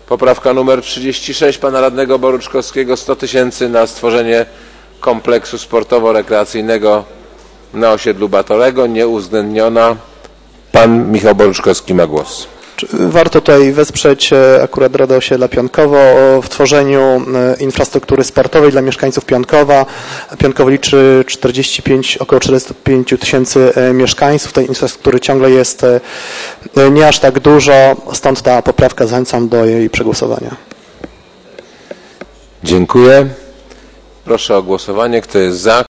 Poprawka numer 36 pana radnego Boruczkowskiego, 100 000 na stworzenie kompleksu sportowo-rekreacyjnego na osiedlu Batorego, nieuwzględniona. Pan Michał Boruczkowski ma głos. Warto tutaj wesprzeć akurat Radę Osiedla Pionkowo w tworzeniu infrastruktury sportowej dla mieszkańców Pionkowa. Pionkowo liczy około 45 000 mieszkańców. Tej infrastruktury ciągle jest nie aż tak dużo, stąd ta poprawka, zachęcam do jej przegłosowania. Dziękuję. Proszę o głosowanie. Kto jest za?